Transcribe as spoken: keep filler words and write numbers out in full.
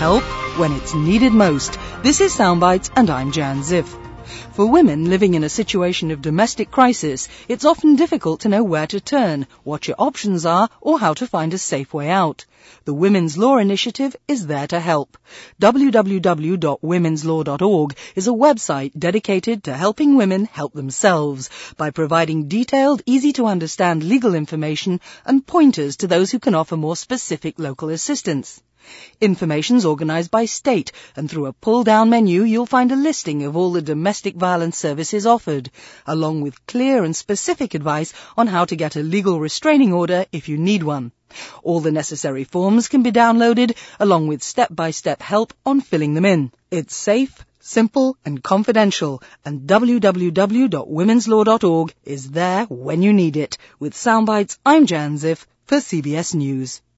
Help when it's needed most. This is Soundbites and I'm Jan Ziff. For women living in a situation of domestic crisis, it's often difficult to know where to turn, what your options are, or how to find a safe way out. The Women's Law Initiative is there to help. w w w dot women's law dot org is a website dedicated to helping women help themselves by providing detailed, easy-to-understand legal information and pointers to those who can offer more specific local assistance. Information's organised by state, and through a pull-down menu you'll find a listing of all the domestic violence services offered, along with clear and specific advice on how to get a legal restraining order if you need one. All the necessary forms can be downloaded, along with step-by-step help on filling them in. It's safe, simple and confidential, and w w w dot women's law dot org is there when you need it. With Soundbites, I'm Jan Ziff for C B S News.